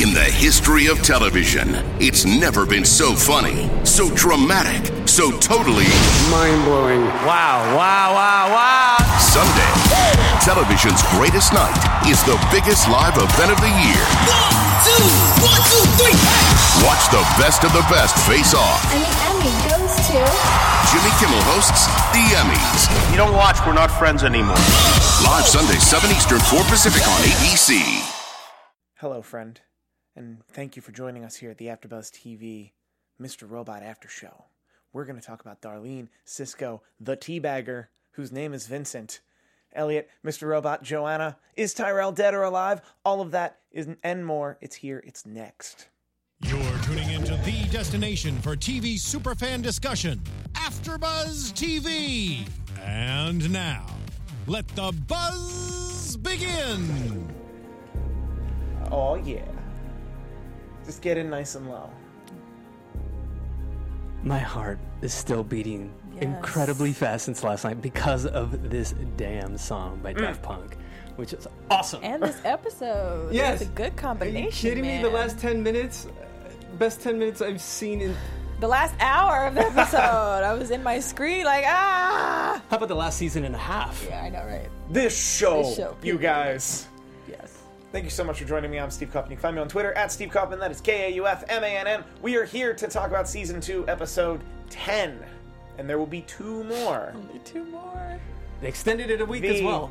In the history of television, it's never been so funny, so dramatic, so totally mind-blowing. Wow. Sunday. Television's greatest night is the biggest live event of the year. 1, 2, 3, hey! Watch the best of the best face off. And the Emmy goes to... Jimmy Kimmel hosts the Emmys. You don't watch, we're not friends anymore. Live Sunday, 7 Eastern, 4 Pacific on ABC. Hello, friend, and thank you for joining us here at the AfterBuzz TV Mr. Robot After Show. We're going to talk about Darlene, Cisco, the Teabagger, whose name is Vincent, Elliot, Mr. Robot, Joanna, is Tyrell dead or alive? All of that and more. It's here. It's next. You're tuning into the destination for TV superfan discussion, AfterBuzz TV. And now, let the buzz begin. Oh, yeah. Just get in nice and low. My heart is still beating incredibly fast since last night because of this damn song by Daft Punk, which is awesome. And this episode. Yes. It's a good combination. Are you kidding me? The last 10 minutes, best 10 minutes I've seen in... The last hour of the episode. I was in my screen like, ah! How about the last season and a half? Yeah, I know, right? This show, you period. guys. Yes. Thank you so much for joining me. I'm Steve Kaufman. You can find me on Twitter at Steve Kaufman. That is Kaufmann. We are here to talk about Season 2, Episode 10. And there will be 2 more. Only 2 more. They extended it a week as well.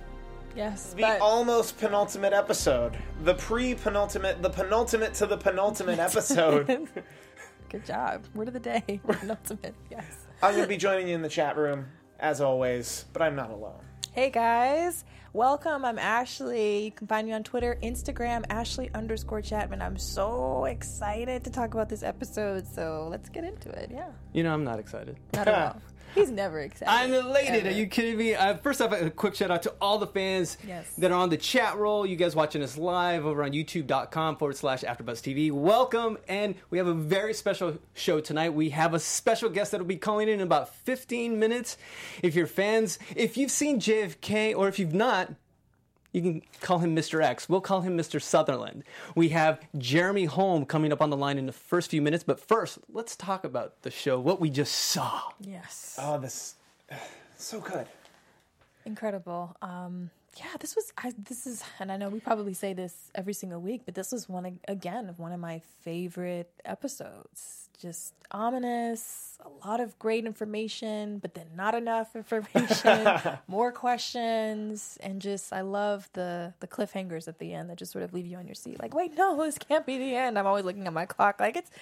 Yes, The almost penultimate episode. The pre-penultimate, the penultimate to the penultimate episode. Good job. Word of the day. Penultimate. Yes. I'm going to be joining you in the chat room, as always, but I'm not alone. Hey guys, welcome. I'm Ashley. You can find me on Twitter, Instagram, Ashley_Chapman. I'm so excited to talk about this episode, so let's get into it. Yeah. You know, I'm not excited. Not at all. He's never excited. I'm elated. Ever. Are you kidding me? First off, a quick shout out to all the fans that are on the chat roll. You guys watching us live over on youtube.com/AfterBuzzTV. Welcome. And we have a very special show tonight. We have a special guest that will be calling in about 15 minutes. If you're fans, if you've seen JFK or if you've not, you can call him Mr. X. We'll call him Mr. Sutherland. We have Jeremy Holm coming up on the line in the first few minutes. But first, let's talk about the show, what we just saw. Yes. Oh, this so good. Incredible. Yeah, this is, and I know we probably say this every single week, but this was one of my favorite episodes. Just ominous, a lot of great information, but then not enough information, more questions, and just I love the cliffhangers at the end that just sort of leave you on your seat. Like, wait, no, this can't be the end. I'm always looking at my clock, like it's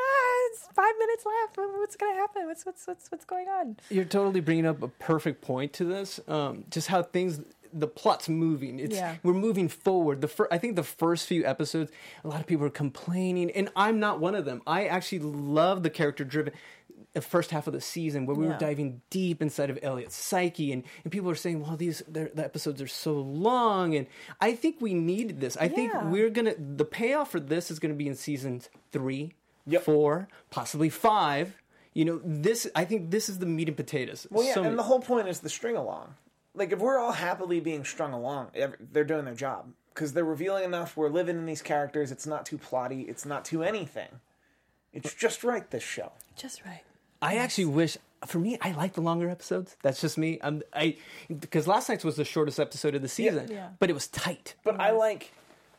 5 minutes left. What's gonna happen? What's going on? You're totally bringing up a perfect point to this. Just how the plot's moving. We're moving forward. I think the first few episodes, a lot of people are complaining, and I'm not one of them. I actually love the character-driven the first half of the season where we were diving deep inside of Elliot's psyche, and people are saying, well, the episodes are so long, and I think we needed this. I think the payoff for this is going to be in seasons 3, 4, possibly 5. You know, I think this is the meat and potatoes. Well, yeah, and the whole point is the string along. Like, if we're all happily being strung along, they're doing their job. Because they're revealing enough, we're living in these characters, it's not too plotty, it's not too anything. It's just right, this show. Just right. I actually wish, for me, I like the longer episodes. That's just me. Because last night's was the shortest episode of the season, but it was tight. But I like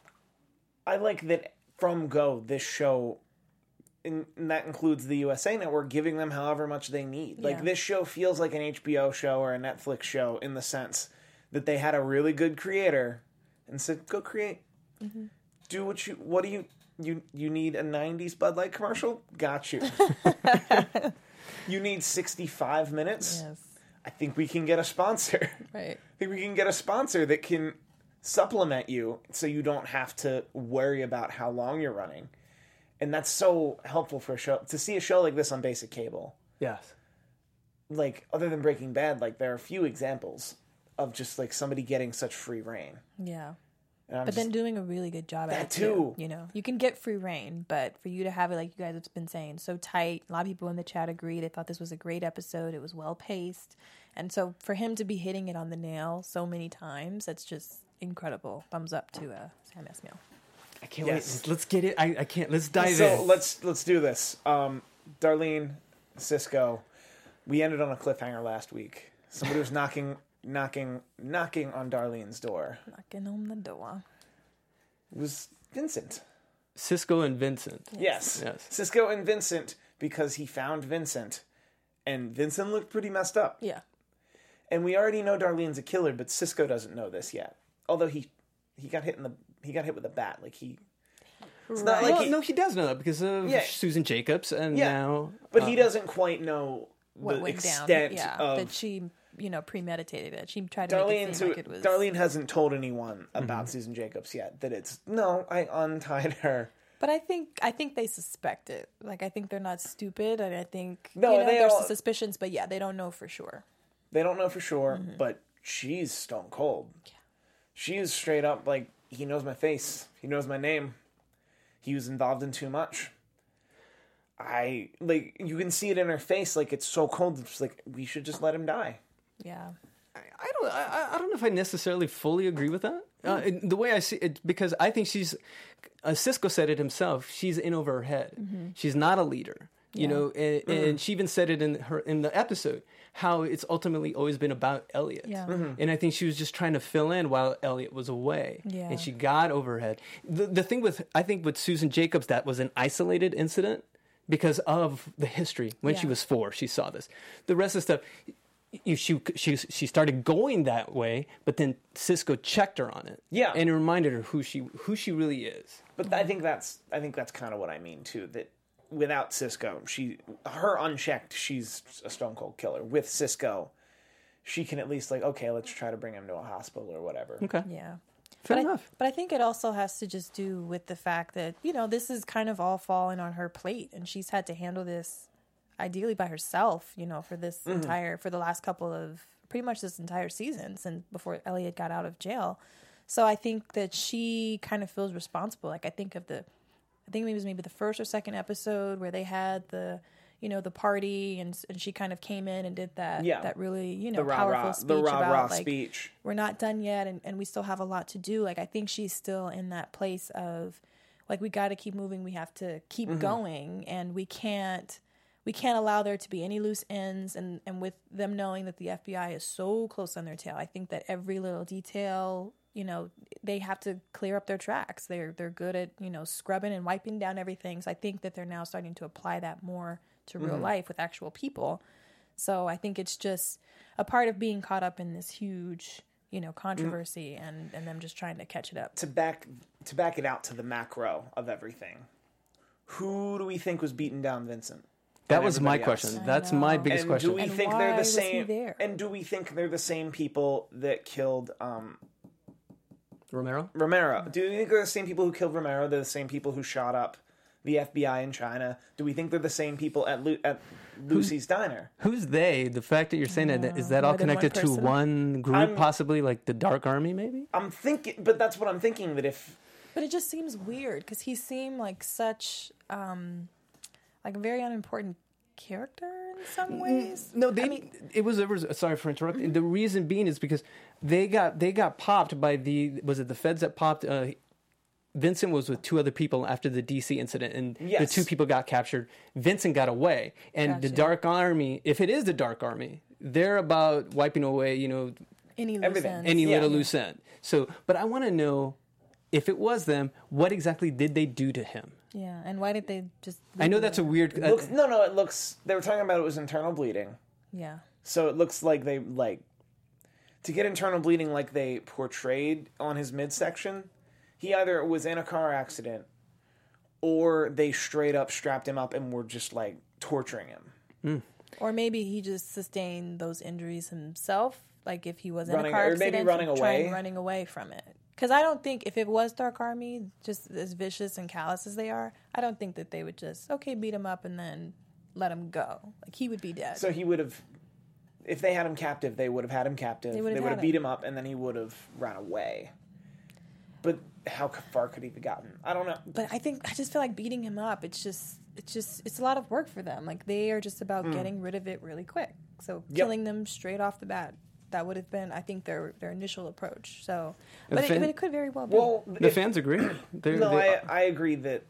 that from go, this show... And that includes the USA Network giving them however much they need. Like, this show feels like an HBO show or a Netflix show in the sense that they had a really good creator and said, go create. Mm-hmm. Do what do you need a 90s Bud Light commercial? Got you. You need 65 minutes? Yes. I think we can get a sponsor. Right. I think we can get a sponsor that can supplement you so you don't have to worry about how long you're running. And that's so helpful for a show. To see a show like this on basic cable. Yes. Like, other than Breaking Bad, like, there are a few examples of just, like, somebody getting such free reign. Yeah. But then doing a really good job at it, too. You know, you can get free reign, but for you to have it, like you guys have been saying, so tight. A lot of people in the chat agree. They thought this was a great episode. It was well-paced. And so for him to be hitting it on the nail so many times, that's just incredible. Thumbs up to Sam Esmail. can't wait. Let's get it. I can't. Let's dive in. So let's do this. Darlene, Cisco. We ended on a cliffhanger last week. Somebody was knocking on Darlene's door. Knocking on the door. It was Vincent. Cisco and Vincent. Yes. Cisco and Vincent, because he found Vincent, and Vincent looked pretty messed up. Yeah. And we already know Darlene's a killer, but Cisco doesn't know this yet. Although he got hit with a bat. Like he. It's not like no, he does know that because of Susan Jacobs, and now. But he doesn't quite know what the went extent down. of that she, premeditated it. She tried to make it seem like it was. Darlene hasn't told anyone about Susan Jacobs yet. That I untied her. But I think they suspect it. Like, I think they're not stupid, and I think there's suspicions, but they don't know for sure. They don't know for sure, but she's stone cold. Yeah. She is straight up like, he knows my face. He knows my name. He was involved in too much. You can see it in her face, like it's so cold. It's like, we should just let him die. Yeah. I don't know if I necessarily fully agree with that. The way I see it, because I think she's, Cisco said it himself, she's in over her head. Mm-hmm. She's not a leader, and she even said it in the episode, how it's ultimately always been about Elliot. Yeah. Mm-hmm. And I think she was just trying to fill in while Elliot was away. Yeah. And she got over her head. The thing with Susan Jacobs, that was an isolated incident because of the history. When she was 4, she saw this. The rest of the stuff, she started going that way, but then Cisco checked her on it. Yeah. And it reminded her who she really is. But I think that's kind of what I mean too, that without Cisco, her unchecked, she's a stone cold killer. With Cisco, she can at least okay, let's try to bring him to a hospital or whatever. Okay. Yeah. Fair enough. But I think it also has to just do with the fact that, this is kind of all falling on her plate, and she's had to handle this ideally by herself, for this for the last couple of, pretty much this entire season, since before Elliot got out of jail. So I think that she kind of feels responsible. Like, I think it was maybe the first or second episode where they had the party, and she kind of came in and did that really, powerful speech about speech. We're not done yet, and we still have a lot to do. Like, I think she's still in that place of, like, we got to keep moving. We have to keep going, and we can't allow there to be any loose ends. And with them knowing that the FBI is so close on their tail, I think that every little detail, they have to clear up their tracks. They're good at, scrubbing and wiping down everything. So I think that they're now starting to apply that more to real life with actual people. So I think it's just a part of being caught up in this huge, controversy and them just trying to catch it up. To back it out to the macro of everything, who do we think was beating down Vincent? That was my question. That's my biggest question. Do we think they're the same? And do we think they're the same people that killed Romero? Do you think they're the same people who killed Romero? They're the same people who shot up the FBI in China? Do we think they're the same people at Lucy's Diner? Who's they? The fact that you're saying that, is that all connected to one group, possibly like the Dark Army, maybe? I'm thinking, but that's what I'm thinking, that if... But it just seems weird, because he seemed like such... like a very unimportant character in some ways. No, it was sorry for interrupting. Mm-hmm. The reason being is because they got popped by the feds that popped. Vincent was with 2 other people after the DC incident, and the 2 people got captured. Vincent got away, and the Dark Army, if it is the Dark Army, they're about wiping away, any loose ends. Any little loose end. So, but I want to know, if it was them, what exactly did they do to him? Yeah, and why did they just... I know that's a weird... It looks... They were talking about it was internal bleeding. Yeah. So it looks like they, to get internal bleeding like they portrayed on his midsection, he either was in a car accident or they straight up strapped him up and were just, torturing him. Mm. Or maybe he just sustained those injuries himself, like if he was in a car accident... Or maybe running away from it. Because I don't think, if it was Dark Army, just as vicious and callous as they are, I don't think that they would just, beat him up and then let him go. Like, he would be dead. So he would have, if they had him captive, they would have had him captive. They would have beat him up, and then he would have run away. But how far could he have gotten? I don't know. But I just feel like beating him up, it's a lot of work for them. Like, they are just about getting rid of it really quick. So killing them straight off the bat. That would have been, I think, their initial approach. So, but it could very well be. Well, the fans agree. I agree that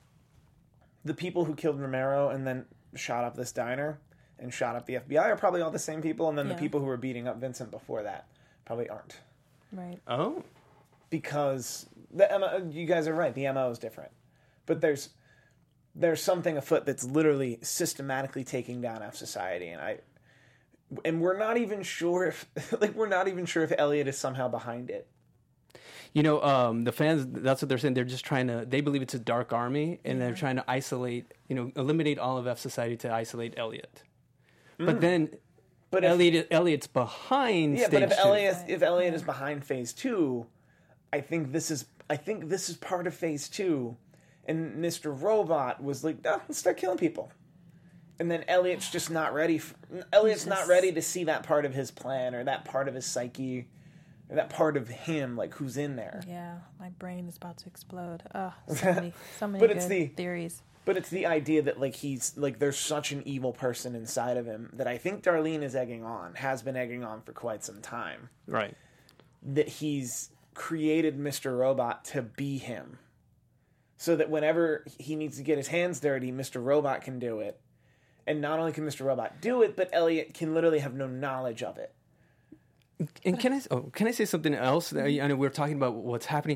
the people who killed Romero and then shot up this diner and shot up the FBI are probably all the same people, and then the people who were beating up Vincent before that probably aren't. Right. Oh. Because you guys are right. The MO is different, but there's something afoot that's literally systematically taking down F Society, and we're not even sure if Elliot is somehow behind it. You know, the fans, that's what they're saying. They're just they believe it's a dark army, and they're trying to isolate, eliminate all of F Society to isolate Elliot. But then Elliot's behind stage but two. if Elliot is behind phase 2, I think this is part of phase 2, and Mr. Robot was like, "No, let's start killing people." And then Elliot's just not ready. Elliot's not ready to see that part of his plan or that part of his psyche. That part of him, like, who's in there. Yeah, my brain is about to explode. Oh, so many good theories. But it's the idea that, like, he's, like, there's such an evil person inside of him that I think Darlene has been egging on for quite some time. Right. That he's created Mr. Robot to be him. So that whenever he needs to get his hands dirty, Mr. Robot can do it. And not only can Mr. Robot do it, but Elliot can literally have no knowledge of it. And can I say something else? I know we're talking about what's happening.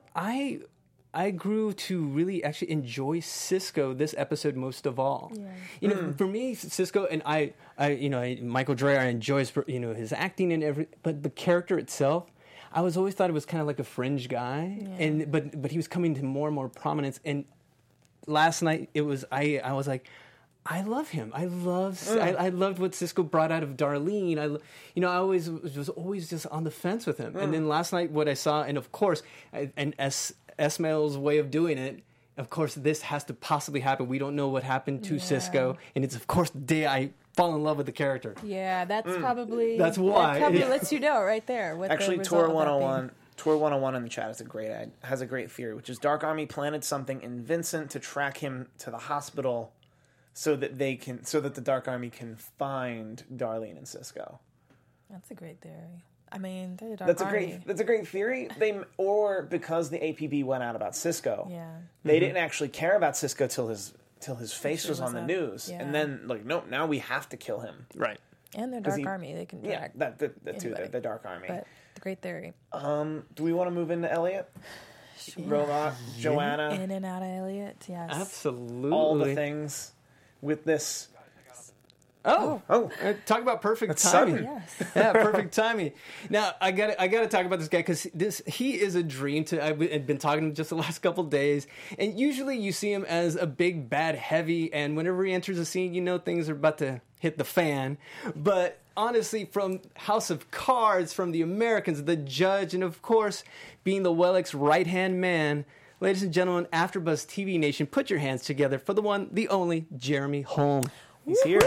I grew to really actually enjoy Cisco this episode most of all. Yeah. For me, Cisco and I Michael Dreyer, I enjoy his acting and but the character itself, I always thought it was kind of like a fringe guy, but he was coming to more and more prominence. And last night it was I was like, I love him. I loved what Cisco brought out of Darlene. I always was just on the fence with him. And then last night, what I saw, and of course, and Esmail's way of doing it. Of course, this has to possibly happen. We don't know what happened to Cisco, and it's of course the day I fall in love with the character. Yeah, that's probably that's why. That probably lets you know right there. Actually, Tor 101. Tor 101 in the chat has a great theory, which is Dark Army planted something in Vincent to track him to the hospital. So that the Dark Army can find Darlene and Cisco. That's a great theory. I mean, they're the Dark Army. That's a great theory. Or because the APB went out about Cisco, they didn't actually care about Cisco till his face was on the news, and then nope, now we have to kill him. Right. And they're Dark Army. They can track the Dark Army. But the great theory. Do we want to move into Elliot? Sure. Robot, Joanna, in and out of Elliot. Yes, absolutely. All the things. With this. Talk about perfect timing. Yes. Yeah, perfect timing. Now I got to talk about this guy because he is a dream. I've been talking to him just the last couple of days, and usually you see him as a big bad heavy, and whenever he enters a scene, things are about to hit the fan. But honestly, from House of Cards, from The Americans, The Judge, and of course being the Wellick's right hand man. Ladies and gentlemen, AfterBuzz TV Nation, put your hands together for the one, the only, Jeremy Holm. He's here.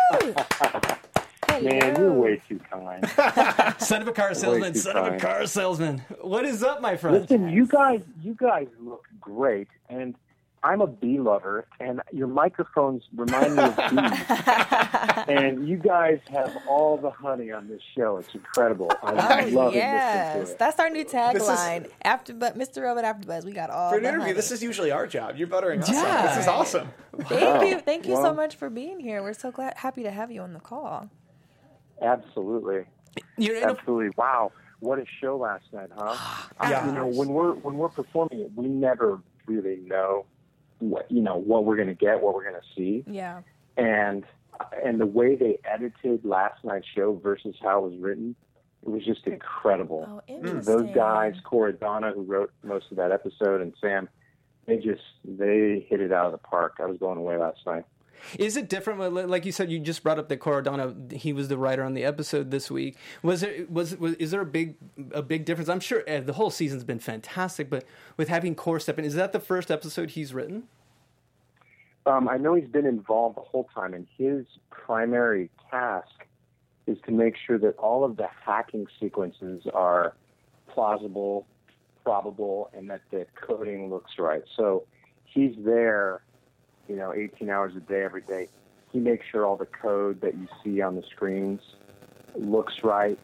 Man, you're way too kind. Son of a car salesman, of a car salesman. What is up, my friend? Listen, you guys look great, and I'm a bee lover, and your microphones remind me of bees. And you guys have all the honey on this show. It's incredible. I love listening to it. That's our new tagline. Mr. Robot AfterBuzz, we got all for an the interview. honey. This is usually our job. You're buttering us up. This is awesome. Thank you so much for being here. We're so happy to have you on the call. Absolutely. Absolutely. Wow, what a show last night, huh? When we're performing it, we never really know what we're going to get, what we're going to see. Yeah. And the way they edited last night's show versus how it was written, it was just incredible. Oh, interesting. Those guys, Cora Donna, who wrote most of that episode, and Sam, they hit it out of the park. I was blown away last night. Is it different? Like you said, you just brought up that Cora Donna, he was the writer on the episode this week. Is there a big difference? I'm sure the whole season's been fantastic, but with having Cora step in, is that the first episode he's written? I know he's been involved the whole time, and his primary task is to make sure that all of the hacking sequences are plausible, probable, and that the coding looks right. So he's there, 18 hours a day, every day. He makes sure all the code that you see on the screens looks right,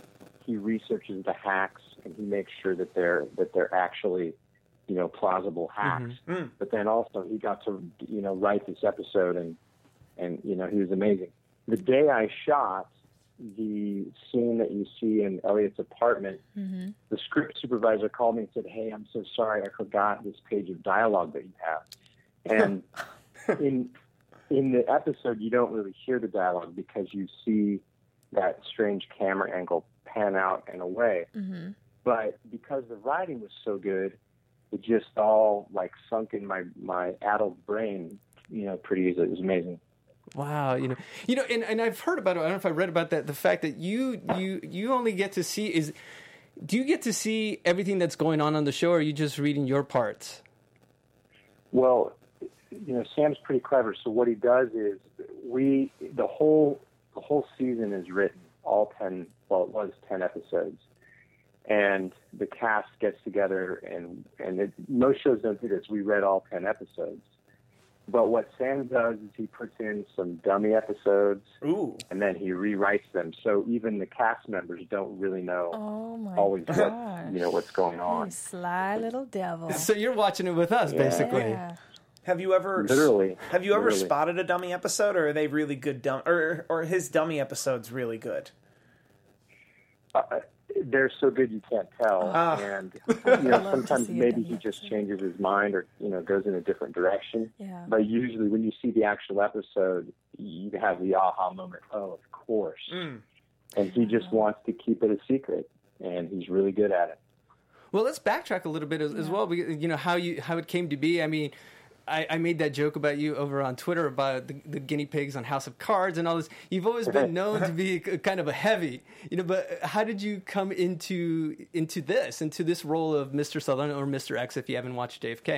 he researches the hacks and he makes sure that they're actually, plausible hacks. Mm-hmm. But then also he got to, write this episode and he was amazing. The day I shot the scene that you see in Elliot's apartment, the script supervisor called me and said, "Hey, I'm so sorry, I forgot this page of dialogue that you have." And in the episode, you don't really hear the dialogue because you see that strange camera angle pan out and away. Mm-hmm. But because the writing was so good, it just all like sunk in my adult brain, pretty easily. It was amazing. Wow, and I've heard about it. I don't know if I read about that. The fact that you only get to see do you get to see everything that's going on the show, or are you just reading your parts? Well, Sam's pretty clever. So what he does is the whole season is written, all 10. Well, it was 10 episodes, and the cast gets together and most shows don't do this. We read all 10 episodes. But what Sam does is he puts in some dummy episodes, and then he rewrites them. So even the cast members don't really know what's going on. You sly little devil. So you're watching it with us, basically. Yeah. Have you ever spotted a dummy episode, or are they really good or his dummy episodes really good? They're so good you can't tell, and sometimes maybe he just changes his mind or goes in a different direction. Yeah. But usually, when you see the actual episode, you have the aha moment. Oh, of course! And he just wants to keep it a secret, and he's really good at it. Well, let's backtrack a little bit as well. How it came to be. I mean, I made that joke about you over on Twitter about the guinea pigs on House of Cards and all this. You've always been known to be kind of a heavy, but how did you come into this role of Mr. Sutherland or Mr. X if you haven't watched JFK?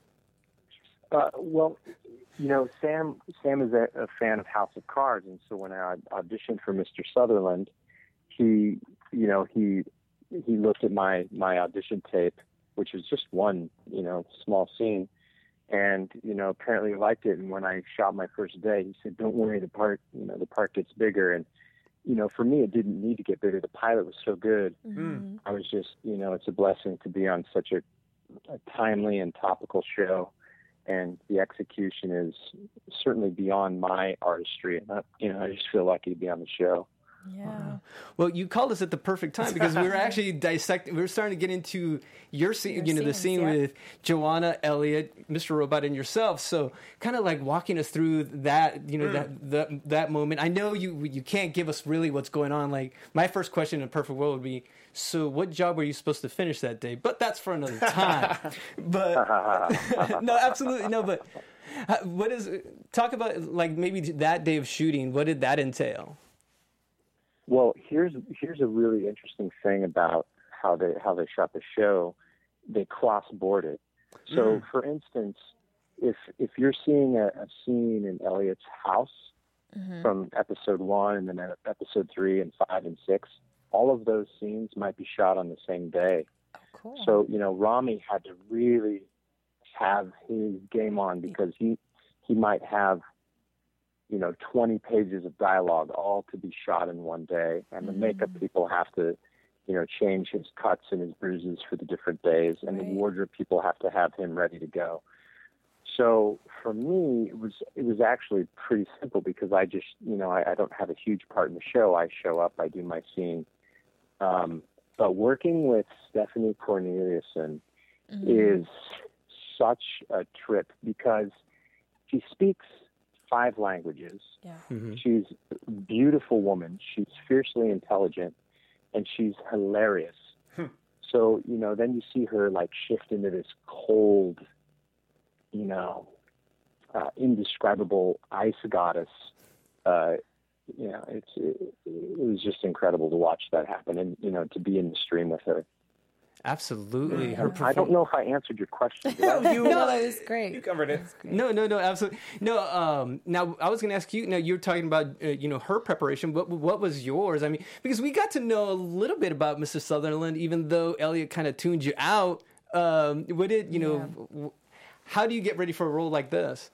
Well, Sam is a fan of House of Cards, and so when I auditioned for Mr. Sutherland, he looked at my audition tape, which was just one small scene. And, apparently he liked it. And when I shot my first day, he said, "Don't worry, the part gets bigger." And, for me, it didn't need to get bigger. The pilot was so good. Mm-hmm. I was just, it's a blessing to be on such a timely and topical show. And the execution is certainly beyond my artistry. And, I just feel lucky to be on the show. Yeah. Well, you called us at the perfect time because we were actually dissecting. We were starting to get into your scene, the scene with Joanna, Elliot, Mr. Robot, and yourself. So, kind of like walking us through that, that moment. I know you can't give us really what's going on. Like my first question in a perfect world would be, so what job were you supposed to finish that day? But that's for another time. But no, absolutely no. But talk about like maybe that day of shooting. What did that entail? Well, here's a really interesting thing about how they shot the show. They cross-boarded. So, for instance, if you're seeing a scene in Elliot's house from episode 1 and then episode 3 and 5 and 6, all of those scenes might be shot on the same day. Oh, cool. So, Rami had to really have his game on because he might have 20 pages of dialogue all to be shot in one day. And the makeup people have to, change his cuts and his bruises for the different days. And the wardrobe people have to have him ready to go. So for me, it was actually pretty simple because I just, I don't have a huge part in the show. I show up, I do my scene. But working with Stephanie Corneliuson is such a trip because she speaks 5 languages. Yeah. Mm-hmm. She's a beautiful woman. She's fiercely intelligent, and she's hilarious. So, then you see her like shift into this cold, indescribable ice goddess. It was just incredible to watch that happen, and to be in the stream with her. Absolutely. Yeah. I don't know if I answered your question. No, that was great. You covered it. No, absolutely. No, now I was going to ask you, you're talking about, her preparation. What was yours? I mean, because we got to know a little bit about Mr. Sutherland, even though Elliot kind of tuned you out. How do you get ready for a role like this?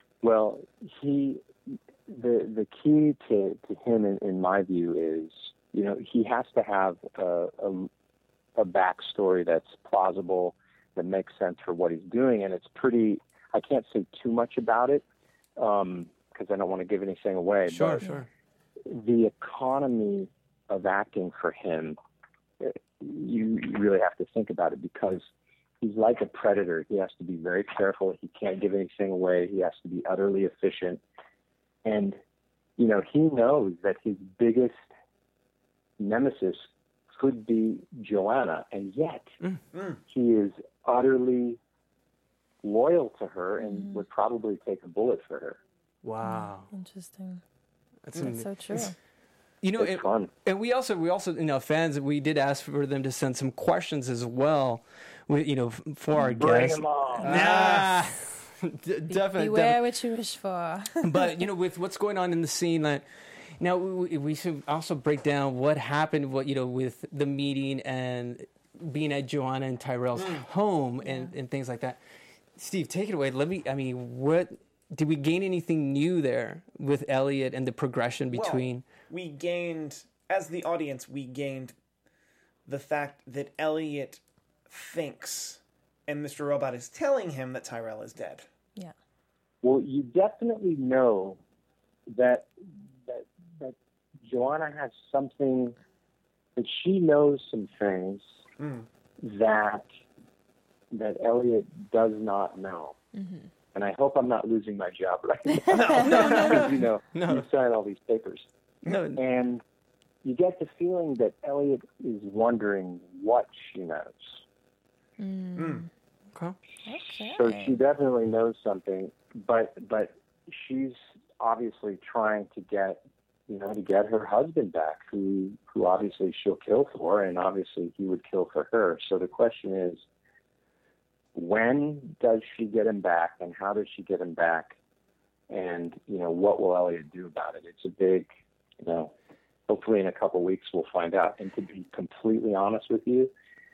Well, the key to him, in my view, is he has to have a backstory that's plausible, that makes sense for what he's doing. And it's pretty, I can't say too much about it because I don't want to give anything away. Sure, but sure. The economy of acting for him, you really have to think about it because he's like a predator. He has to be very careful. He can't give anything away. He has to be utterly efficient. And, he knows that his biggest nemesis could be Joanna, and yet he is utterly loyal to her and would probably take a bullet for her. Wow. Interesting. That's so true. It's fun. And we also, fans, we did ask for them to send some questions as well, for our guests. Bring them on. Nah. Definitely. Beware what you wish for. But, with what's going on in the scene, now we should also break down what happened, with the meeting and being at Joanna and Tyrell's home and things like that. Steve, take it away. What did we gain anything new there with Elliot and the progression between? We gained, as the audience, the fact that Elliot thinks and Mr. Robot is telling him that Tyrell is dead. Yeah. Well, you definitely know that Joanna has something, that she knows some things that Elliot does not know. Mm-hmm. And I hope I'm not losing my job right now. Because, you sign all these papers. No. And you get the feeling that Elliot is wondering what she knows. Okay. So she definitely knows something, but she's obviously trying to get her husband back, who obviously she'll kill for, and obviously he would kill for her. So the question is, when does she get him back, and how does she get him back, and what will Elliot do about it? It's a big, hopefully in a couple of weeks we'll find out. And to be completely honest with you,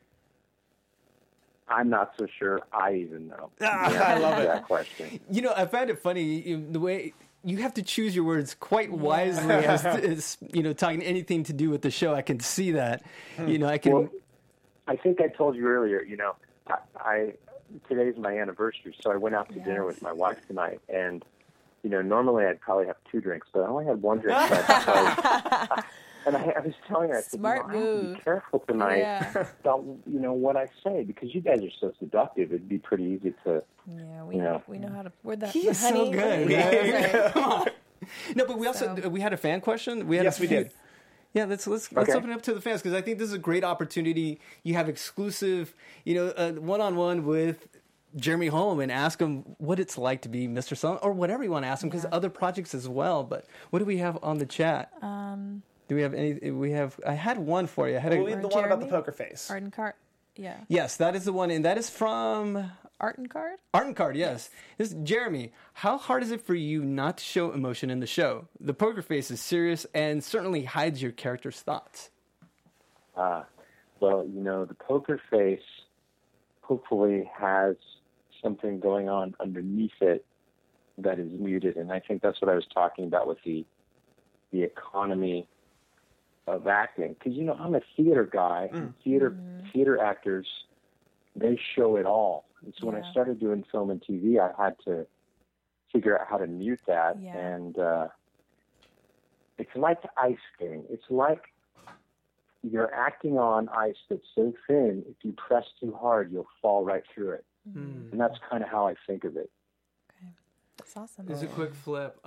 I'm not so sure I even know. I love that question. I find it funny the way you have to choose your words quite wisely as talking anything to do with the show. I can see that. I can. Well, I think I told you earlier. Today's my anniversary, so I went out to dinner with my wife tonight, and normally I'd probably have 2 drinks, but I only had 1 drink. And I was telling her, I said, Smart I have to move. be careful tonight about what I say, because you guys are so seductive. It'd be pretty easy to. Yeah, we know how to. We're the He is honey. so good. Come on. No, but we had a fan question. We did. Yeah, let's open it up to the fans, because I think this is a great opportunity. You have exclusive, one-on-one with Jeremy Holm, and ask him what it's like to be Mr. Sullivan, or whatever you want to ask him, because other projects as well. But what do we have on the chat? Do we have any? I had one for you. I had the one about the poker face. Art and Card. Yeah. Yes, that is the one, and that is from Art and Card. Art and Card, yes. This Jeremy. How hard is it for you not to show emotion in the show? The poker face is serious and certainly hides your character's thoughts. Well, the poker face hopefully has something going on underneath it that is muted, and I think that's what I was talking about with the economy of acting, because I'm a theater guy. And theater actors, they show it all. And so when I started doing film and TV, I had to figure out how to mute that. And it's like ice skating. It's like you're acting on ice that's so thin, if you press too hard, you'll fall right through it. And that's kind of how I think of it. Okay, that's awesome. There's a quick flip.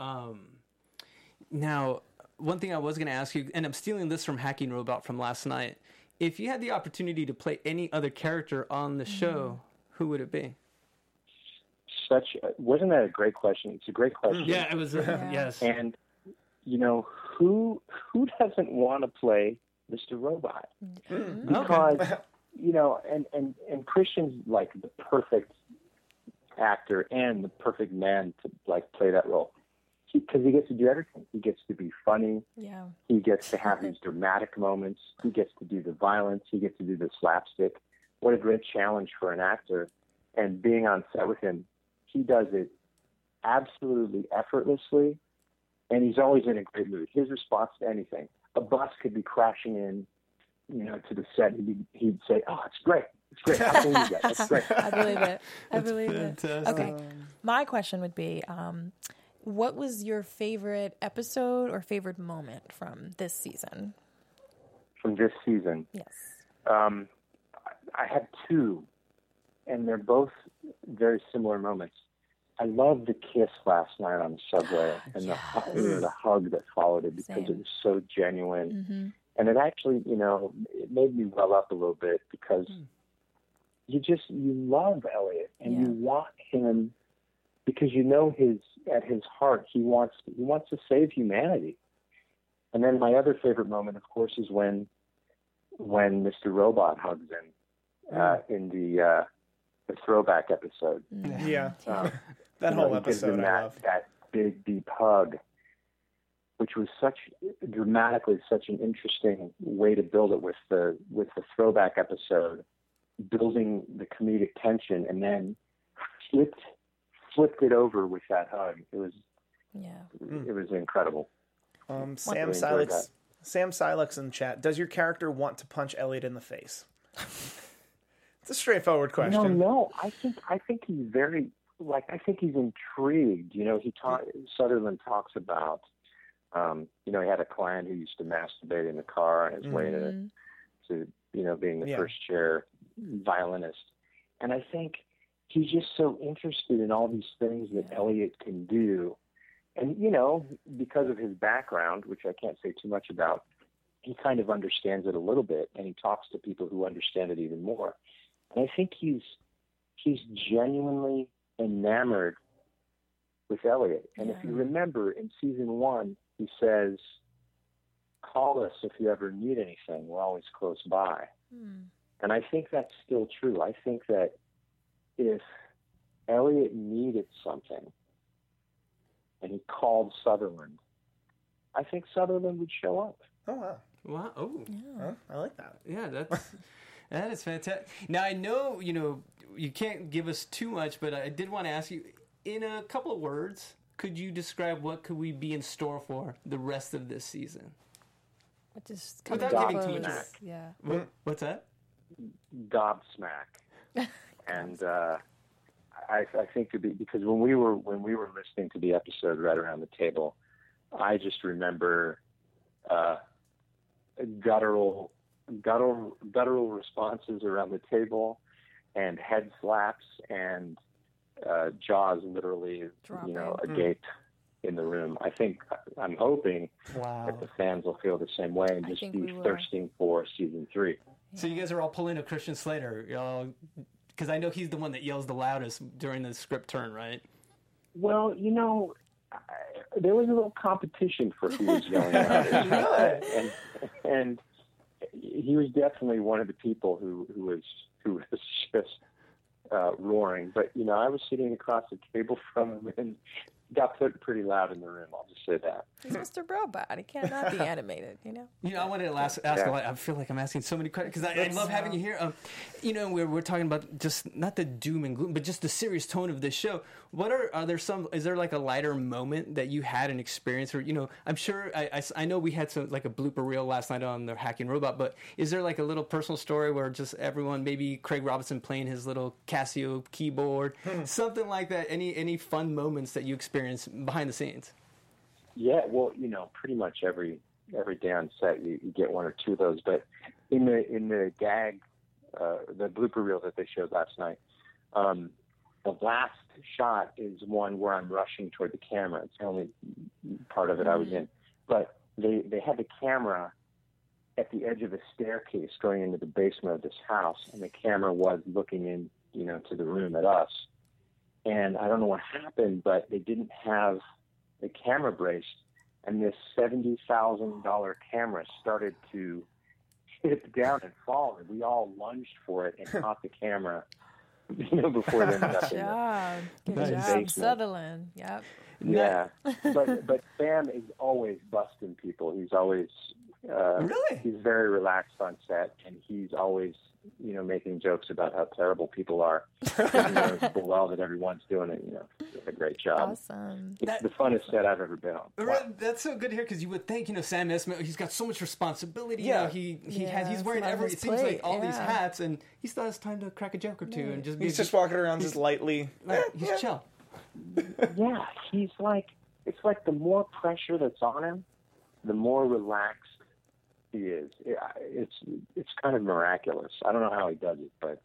Now, one thing I was going to ask you, and I'm stealing this from Hacking Robot from last night. If you had the opportunity to play any other character on the show, who would it be? Wasn't that a great question? It's a great question. Yeah, it was. Yes. And who doesn't want to play Mr. Robot? Because and Christian's like the perfect actor and the perfect man to play that role. Because he gets to do everything. He gets to be funny. Yeah. He gets to have these dramatic moments. He gets to do the violence. He gets to do the slapstick. What a great challenge for an actor. And being on set with him, he does it absolutely effortlessly, and he's always in a great mood. His response to anything, a bus could be crashing in, to the set. He'd say, "Oh, it's great. It's great. I believe that. It's great." I believe it. Fantastic. Okay. My question would be, what was your favorite episode or favorite moment from this season? From this season? Yes. I had two, and they're both very similar moments. I loved the kiss last night on the subway and the hug that followed it because it was so genuine. Mm-hmm. And it actually, it made me well up a little bit because you love Elliot and you want him because at his heart he wants to save humanity. And then my other favorite moment, of course, is when Mr. Robot hugs him in the throwback episode. Yeah. That whole episode, I love. That big, deep hug, which was dramatically such an interesting way to build it with the throwback episode, building the comedic tension, and then flipped it over with that hug. It was incredible. Sam Silex in chat. Does your character want to punch Elliot in the face? It's a straightforward question. No. I think he's very. I think he's intrigued. Sutherland talks about, he had a client who used to masturbate in the car on his way to being the first chair violinist. And I think he's just so interested in all these things that Elliot can do. And, because of his background, which I can't say too much about, he kind of understands it a little bit, and he talks to people who understand it even more. And I think he's genuinely enamored with Elliot. And if you remember, in season 1, he says, "Call us if you ever need anything. We're always close by." And I think that's still true. I think that if Elliot needed something and he called Sutherland, I think Sutherland would show up. Oh, wow. Wow. Oh. Yeah. I like that. Yeah, that is fantastic. Now, I know, you can't give us too much, but I did want to ask you, in a couple of words, could you describe what could we be in store for the rest of this season? Without giving too much. Yeah. What's that? Gobsmack. And I think because when we were listening to the episode right around the table, I just remember guttural responses around the table, and head slaps, and jaws literally, agape in the room. I'm hoping that the fans will feel the same way and just be thirsting for season 3. So you guys are all pulling a Christian Slater, because I know he's the one that yells the loudest during the script turn, right? Well, there was a little competition for who was yelling loudest, and he was definitely one of the people who was just roaring. But I was sitting across the table from him and got put pretty loud in the room. I'll just say that. He's Mr. Robot. He cannot be animated. I wanted to ask a lot. I feel like I'm asking so many questions because I love having you here. We're talking about just not the doom and gloom, but just the serious tone of this show. Is there like a lighter moment that you had an experience where, I'm sure I know we had some like a blooper reel last night on the Hacking Robot, but is there like a little personal story where just everyone, maybe Craig Robinson playing his little Casio keyboard, something like that? Any fun moments that you experienced behind the scenes? Yeah, well, pretty much every day on set you get one or two of those. But in the gag, the blooper reel that they showed last night, the last shot is one where I'm rushing toward the camera. It's the only part of it I was in. But they had the camera at the edge of a staircase going into the basement of this house, and the camera was looking in, to the room at us. And I don't know what happened, but they didn't have the camera braced, and this $70,000 camera started to tip down and fall, and we all lunged for it and caught the camera, before it ended up Good job, Sutherland. Yep. Yeah, but Sam is always busting people. He's always Really? He's very relaxed on set, and he's always, making jokes about how terrible people are. He knows full well that everyone's doing it, a great job. Awesome. It's the funnest set I've ever been on. Wow. That's so good to hear, because you would think, Sam Esmail, he's got so much responsibility. Yeah. He's wearing it seems like all these hats, and he still has time to crack a joke or two and just be. He's just walking around just lightly. He's chill. Yeah, it's like the more pressure that's on him, the more relaxed he is. It's kind of miraculous. I don't know how he does it, but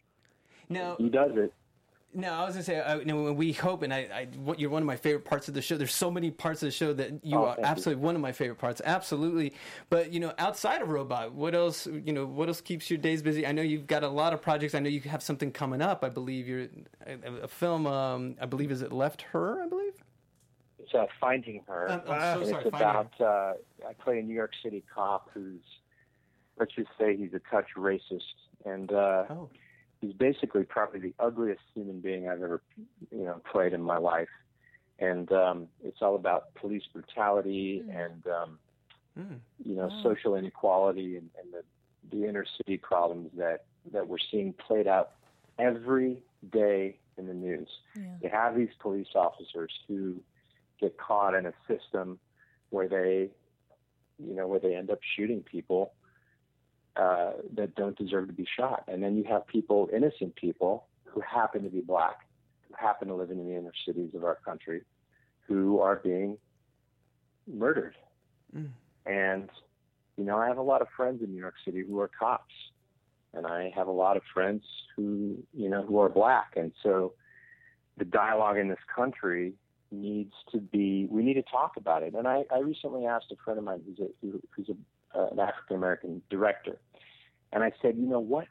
he does it. No, I was gonna say, we hope, and you're one of my favorite parts of the show. There's so many parts of the show that you are absolutely one of my favorite parts, absolutely. But outside of Robot, what else? What else keeps your days busy? I know you've got a lot of projects. I know you have something coming up. I believe you're a film. I believe is it Left Her? I believe. It's Finding Her. I'm so sorry. It's about I play a New York City cop who's, let's just say, he's a touch racist, and he's basically probably the ugliest human being I've ever played in my life. And it's all about police brutality and social inequality and the inner city problems that we're seeing played out every day in the news. You have these police officers who get caught in a system where they end up shooting people that don't deserve to be shot. And then you have innocent people who happen to be black, who happen to live in the inner cities of our country, who are being murdered. And, I have a lot of friends in New York City who are cops, and I have a lot of friends who are black. And so the dialogue in this country we need to talk about it. And I recently asked a friend of mine who's an African-American director. And I said, what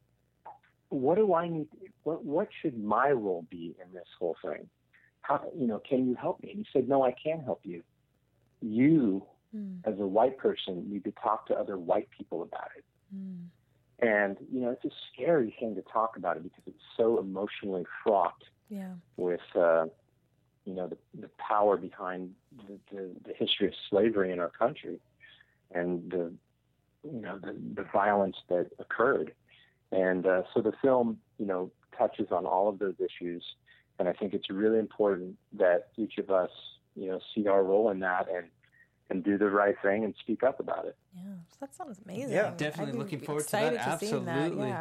do I need? What should my role be in this whole thing? How, can you help me? And he said, no, I can't help you. You, as a white person, need to talk to other white people about it. And, it's a scary thing to talk about it because it's so emotionally fraught with, the power behind the history of slavery in our country and the violence that occurred. And so the film, touches on all of those issues. And I think it's really important that each of us, see our role in that and do the right thing and speak up about it. Yeah, that sounds amazing. Yeah, definitely looking forward to that. Absolutely.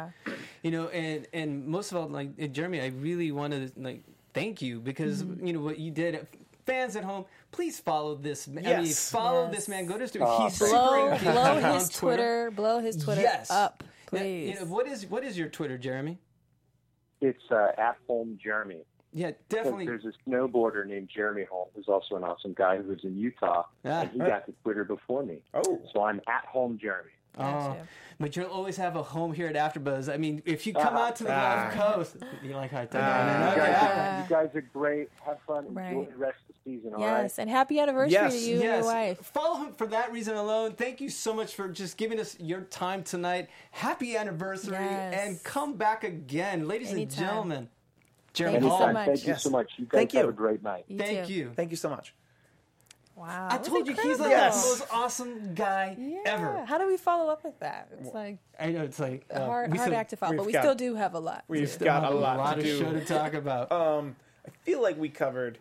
And most of all, Jeremy, I really want to thank you because what you did. Fans at home, please follow this. Follow this man. Go to his Twitter. He's blow his Twitter. Blow his Twitter up, please. Now, what is your Twitter, Jeremy? It's at Home Jeremy. Yeah, definitely. There's a snowboarder named Jeremy Holm, who's also an awesome guy who lives in Utah, and he got to Twitter before me. Oh, so I'm at Home Jeremy. But you'll always have a home here at AfterBuzz. I mean, if you come out to the Gulf Coast, you like how I tell you. You guys are great. Have fun. Enjoy the rest of the season. All right? And happy anniversary to you and your wife. Follow him for that reason alone. Thank you so much for just giving us your time tonight. Happy anniversary, and come back again, ladies and gentlemen. Jeremy Hall. Thank you so much. You guys have a great night. Thank you. Thank you so much. Wow. I told you he's like the most awesome guy ever. How do we follow up with that? It's I know it's like hard act to follow, but we still do have a lot. We've got a lot of show to talk about. I feel like we covered.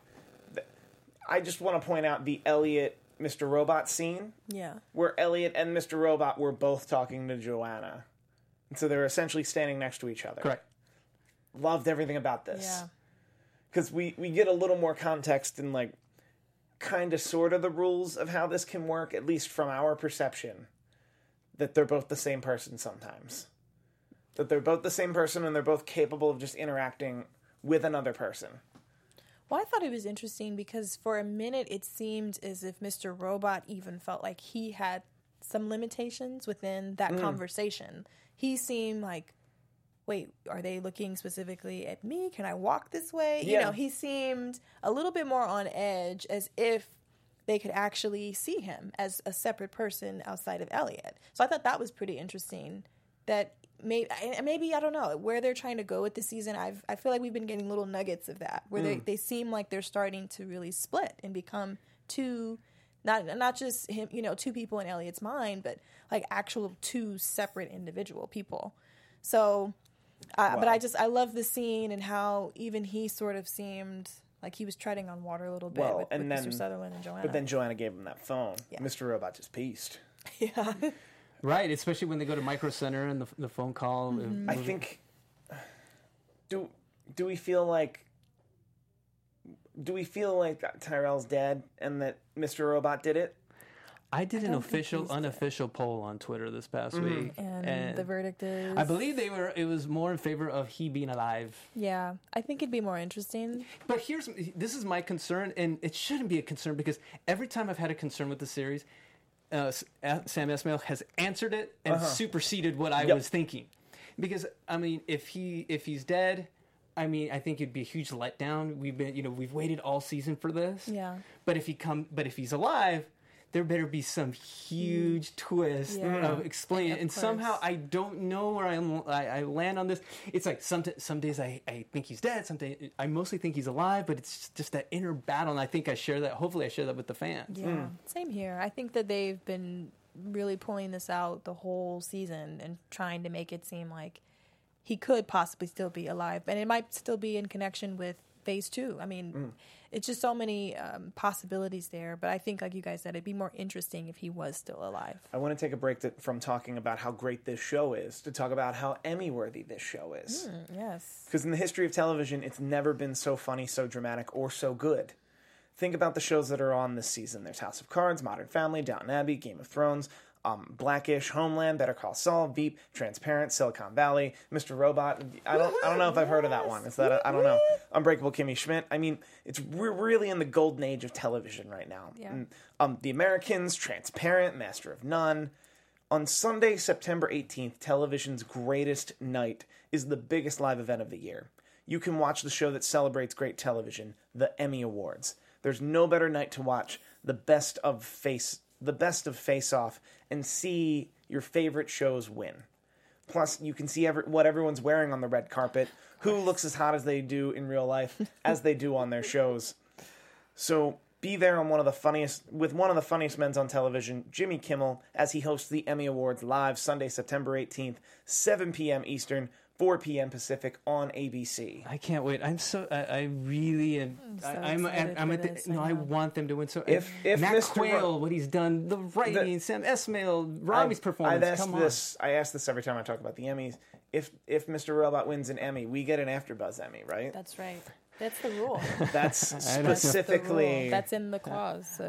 I just want to point out the Elliot Mr. Robot scene. Yeah. Where Elliot and Mr. Robot were both talking to Joanna, and so they're essentially standing next to each other. Correct. Loved everything about this. Yeah. Because we get a little more context and kind of sort of the rules of how this can work, at least from our perception, that they're both the same person sometimes. That they're both the same person and they're both capable of just interacting with another person. Well, I thought it was interesting because for a minute it seemed as if Mr. Robot even felt like he had some limitations within that conversation. He seemed like, wait, are they looking specifically at me? Can I walk this way? Yeah. He seemed a little bit more on edge, as if they could actually see him as a separate person outside of Elliot. So I thought that was pretty interesting. That maybe I don't know, where they're trying to go with the season. I feel like we've been getting little nuggets of that, where they seem like they're starting to really split and become two, not just him, two people in Elliot's mind, but like actual two separate individual people. So, but I love the scene and how even he sort of seemed like he was treading on water a little bit with Mr. Sutherland and Joanna. But then Joanna gave him that phone. Yeah. Mr. Robot just pieced. Yeah. Right, especially when they go to Micro Center and the phone call. I think. Do we feel like Tyrell's dead and that Mr. Robot did it? I did an unofficial poll on Twitter this past week, and the verdict is. I believe it was more in favor of he being alive. Yeah, I think it'd be more interesting. But this is my concern, and it shouldn't be a concern because every time I've had a concern with the series, Sam Esmail has answered it and superseded what I was thinking. Because I mean, if he's dead, I mean, I think it'd be a huge letdown. We've waited all season for this. Yeah. But if he's alive, there better be some huge twist of explaining it. And somehow I don't know where I land on this. It's like some days I think he's dead. Some days I mostly think he's alive. But it's just that inner battle, and I think I share that. Hopefully, I share that with the fans. Yeah, same here. I think that they've been really pulling this out the whole season and trying to make it seem like he could possibly still be alive, and it might still be in connection with Phase 2. I mean, it's just so many possibilities there. But I think, like you guys said, it'd be more interesting if he was still alive. I want to take a break from talking about how great this show is to talk about how Emmy-worthy this show is. Yes. Because in the history of television, it's never been so funny, so dramatic, or so good. Think about the shows that are on this season. There's House of Cards, Modern Family, Downton Abbey, Game of Thrones, Blackish, Homeland, Better Call Saul, Veep, Transparent, Silicon Valley, Mr. Robot. I don't know if I've heard of that one. Is that I don't know. Unbreakable Kimmy Schmidt. I mean, we're really in the golden age of television right now. Yeah. The Americans, Transparent, Master of None. On Sunday, September 18th, television's greatest night is the biggest live event of the year. You can watch the show that celebrates great television, the Emmy Awards. There's no better night to watch the best of Face Off and see your favorite shows win. Plus, you can see what everyone's wearing on the red carpet, who looks as hot as they do in real life, as they do on their shows. So be there on one of the funniest men on television, Jimmy Kimmel, as he hosts the Emmy Awards live Sunday, September 18th, 7 p.m. Eastern, 4 p.m. Pacific on ABC. I can't wait. I really am. I want them to win. So if Matt Mr. Quayle, what he's done, the writing, Sam Esmail, Robbie's performance. I ask this every time I talk about the Emmys. If Mr. Robot wins an Emmy, we get an AfterBuzz Emmy, right? That's right. That's the rule. That's specifically. That's in the clause.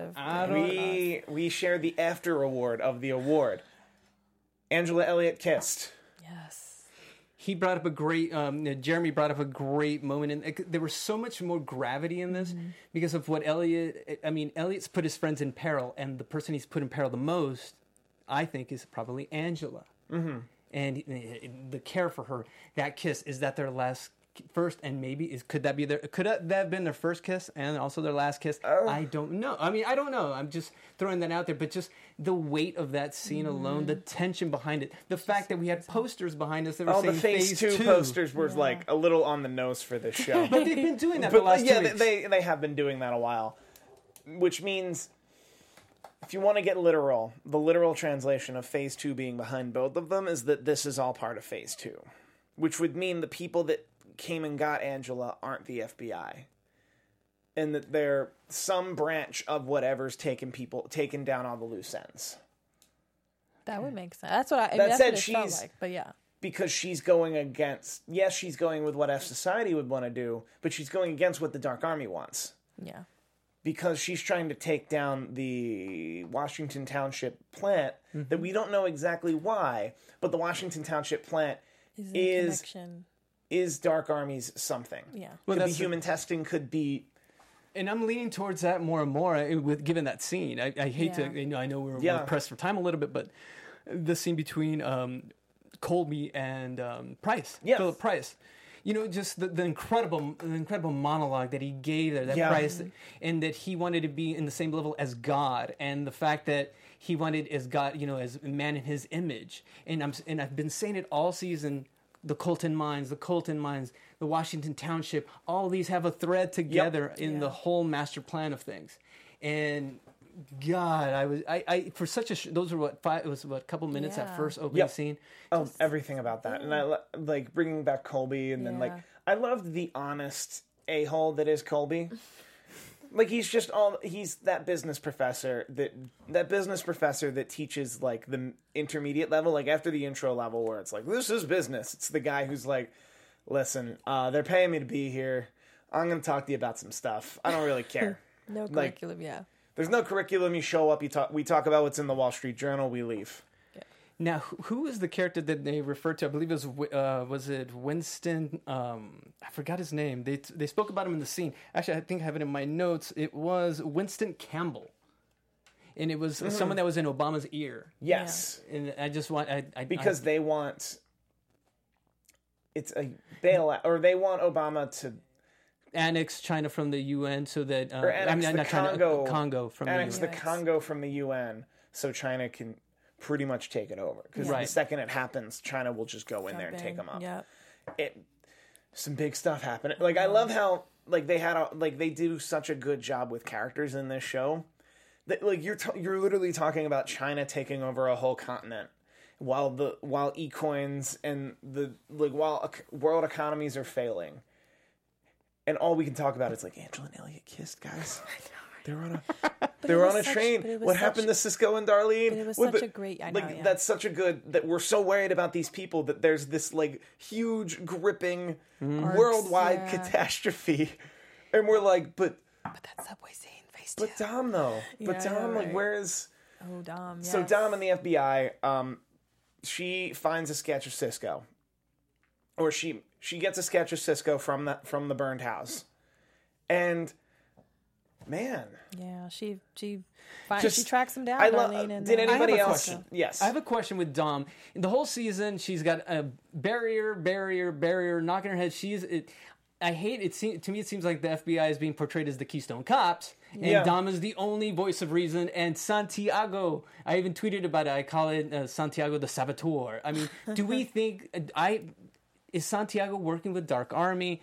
We share the after award of the award. Angela Elliott kissed. Yes. He brought up a great, Jeremy brought up a great moment, and there was so much more gravity in this because of what Elliot's put his friends in peril, and the person he's put in peril the most, I think, is probably Angela. Mm-hmm. And the care for her, that kiss, is that their first, and maybe could that have been their first kiss and also their last kiss? I don't know. I mean, I don't know. I'm just throwing that out there, but just the weight of that scene alone, the tension behind it, the fact that we had posters behind us that were saying the Phase 2 posters were like a little on the nose for this show. But they've been doing that for the last 2 weeks. They have been doing that a while, which means if you want to get literal, the literal translation of Phase 2 being behind both of them is that this is all part of Phase 2, which would mean the people that came and got Angela aren't the FBI, and that they're some branch of whatever's taken down all the loose ends. That would make sense. That's what that's what it felt like. But yeah, because she's going against. Yes, she's going with what F Society would want to do, but she's going against what the Dark Army wants. Yeah, because she's trying to take down the Washington Township plant that we don't know exactly why, but the Washington Township plant is Dark Army's something. Yeah. Could be human testing, could be... And I'm leaning towards that more and more given that scene. I hate to... I know we're pressed for time a little bit, but the scene between Colby and Price. Yes. Philip Price. Just the incredible monologue that he gave there, that Price, and that he wanted to be in the same level as God, and the fact that he wanted as God, as a man in his image. And I've been saying it all season... The Colton Mines, the Washington Township, all these have a thread together in the whole master plan of things. And God, I for such a those were it was a couple minutes that first opening scene. Oh, everything about that, and I like bringing back Colby, and then like I loved the honest a-hole that is Colby. Like he's that business professor that teaches like the intermediate level, like after the intro level where it's like, this is business. It's the guy who's like, listen, they're paying me to be here. I'm going to talk to you about some stuff. I don't really care. No curriculum, There's no curriculum. You show up, we talk about what's in the Wall Street Journal, we leave. Now, who is the character that they referred to? I believe it was it Winston? I forgot his name. They spoke about him in the scene. Actually, I think I have it in my notes. It was Winston Campbell, and it was someone that was in Obama's ear. Yes, and I just want because they want it's a bailout, or they want Obama to annex China from the UN so that or annex Congo from annex the UN. the Congo from the UN so China can pretty much take it over, because the second it happens, China will just go in there and take them up. Yep. Some big stuff happening. Like I love how like they do such a good job with characters in this show. That like you're literally talking about China taking over a whole continent, while e-coins and while world economies are failing, and all we can talk about is like Angela and Elliot kissed, guys. They were on a train. What happened to Cisco and Darlene? It was such a great... I know, that's such a good... That we're so worried about these people that there's this, like, huge, gripping, worldwide catastrophe. And we're like, but that subway scene, phase 2. But Dom, though. But Dom, like, where is... Oh, Dom, yes. So Dom and the FBI, she finds a sketch of Cisco. Or she gets a sketch of Cisco from the burned house. And... Man, she tracks him down. Did anybody else? Yes, I have a question with Dom. In the whole season, she's got a barrier, knocking her head. I hate it. To me, it seems like the FBI is being portrayed as the Keystone Cops, and Dom is the only voice of reason. And Santiago, I even tweeted about it. I call it Santiago the Saboteur. I mean, do we think is Santiago working with Dark Army?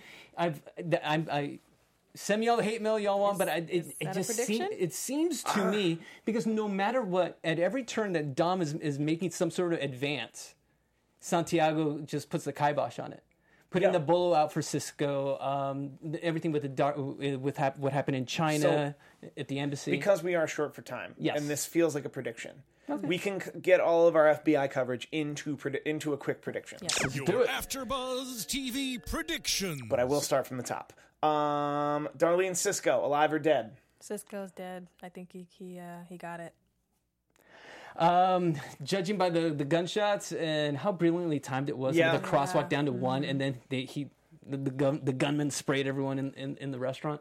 Send me all the hate mail y'all want, but it seems to me, because no matter what, at every turn that Dom is making some sort of advance, Santiago just puts the kibosh on it. Putting the bolo out for Cisco, everything with what happened in China at the embassy. Because we are short for time, and this feels like a prediction. Okay. We can get all of our FBI coverage into a quick prediction. Yes. Your AfterBuzz TV prediction. But I will start from the top. Darlene Cisco, alive or dead? Cisco's dead. I think he got it. Judging by the gunshots and how brilliantly timed it was, with the crosswalk down to one, and then the gunman sprayed everyone in the restaurant.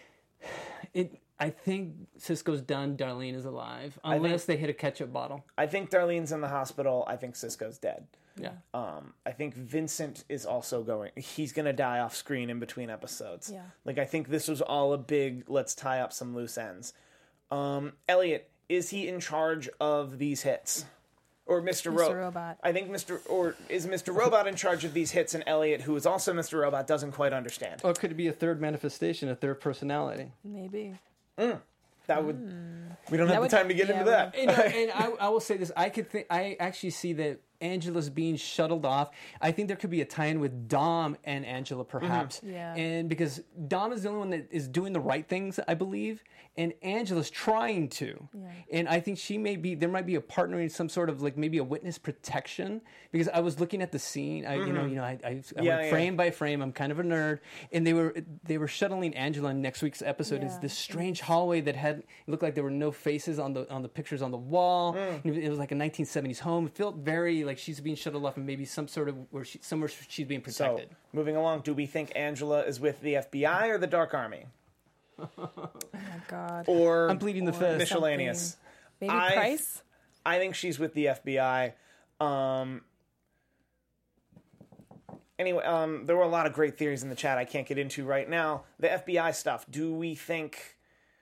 I think Cisco's done. Darlene is alive, unless they hit a ketchup bottle. I think Darlene's in the hospital. I think Cisco's dead. Yeah. I think Vincent is also going. He's going to die off screen in between episodes. Yeah. Like, I think this was all a big, let's tie up some loose ends. Elliot, is he in charge of these hits? Or Mr. Robot. I think is Mr. Robot in charge of these hits, and Elliot, who is also Mr. Robot, doesn't quite understand? Or could it be a third manifestation, a third personality? Maybe. That would. We don't have the time to get into that. And I will say this: I actually see that Angela's being shuttled off. I think there could be a tie-in with Dom and Angela, perhaps. Mm-hmm. Yeah. And because Dom is the only one that is doing the right things, I believe, and Angela's trying to. Yeah. And I think there might be a partnering, some sort of like maybe a witness protection. Because I was looking at the scene, I went frame by frame. I'm kind of a nerd, and they were shuttling Angela in next week's episode. It's this strange hallway that it looked like there were no faces on the pictures on the wall. It was like a 1970s home. It felt very like she's being shuttled off, and maybe some sort of somewhere she's being protected. So, moving along, do we think Angela is with the FBI or the Dark Army? Oh my God! Or I'm pleading the fifth. Miscellaneous. Maybe Price. I think she's with the FBI. Anyway, there were a lot of great theories in the chat I can't get into right now. The FBI stuff. Do we think...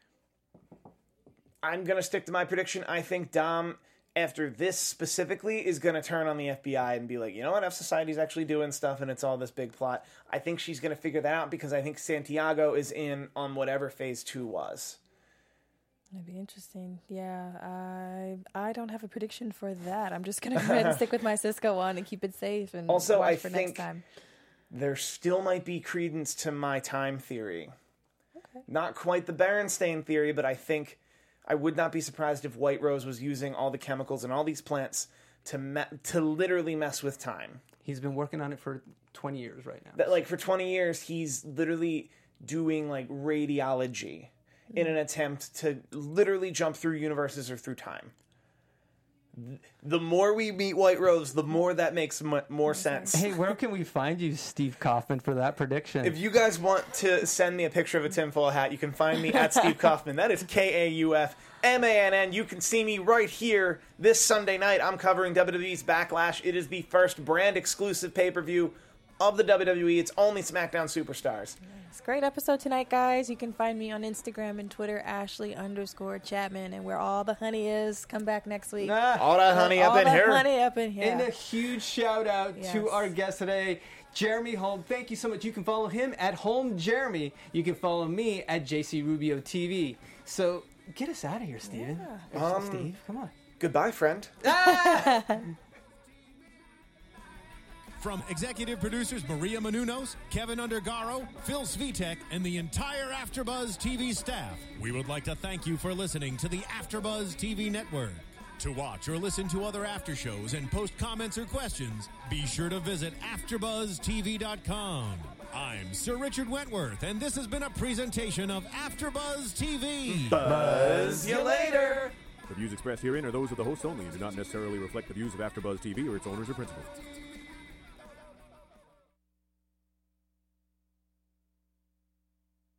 I'm going to stick to my prediction. I think Dom, after this specifically, is going to turn on the FBI and be like, you know what, F Society's actually doing stuff and it's all this big plot. I think she's going to figure that out because I think Santiago is in on whatever Phase 2 was. That'd be interesting. Yeah, I don't have a prediction for that. I'm just gonna go ahead and stick with my Cisco one and keep it safe. And also, watch I for think next time. there still might be credence to my time theory. Okay. Not quite the Berenstain theory, but I think I would not be surprised if White Rose was using all the chemicals and all these plants to literally mess with time. He's been working on it for 20 years right now. That, like, for 20 years, he's literally doing, like, radiology in an attempt to literally jump through universes or through time. The more we meet White Rose, the more that makes more sense. Hey, where can we find you, Steve Kaufman, for that prediction? If you guys want to send me a picture of a tinfoil hat, you can find me at Steve Kaufman. That is KAUFMANN. You can see me right here this Sunday night. I'm covering WWE's Backlash. It is the first brand-exclusive pay-per-view of the WWE. It's only SmackDown Superstars. Nice. Great episode tonight, guys. You can find me on Instagram and Twitter, Ashley_Chapman, and where all the honey is. Come back next week. All that honey up in here. Honey up in here. And a huge shout out to our guest today, Jeremy Holm. Thank you so much. You can follow him at Holm Jeremy. You can follow me at JC Rubio TV. So get us out of here, Steven. Yeah. Steve, come on. Goodbye, friend. From executive producers Maria Menounos, Kevin Undergaro, Phil Svitek, and the entire AfterBuzz TV staff, we would like to thank you for listening to the AfterBuzz TV network. To watch or listen to other after shows and post comments or questions, be sure to visit AfterBuzzTV.com. I'm Sir Richard Wentworth, and this has been a presentation of AfterBuzz TV. Buzz you later. The views expressed herein are those of the hosts only and do not necessarily reflect the views of AfterBuzz TV or its owners or principals.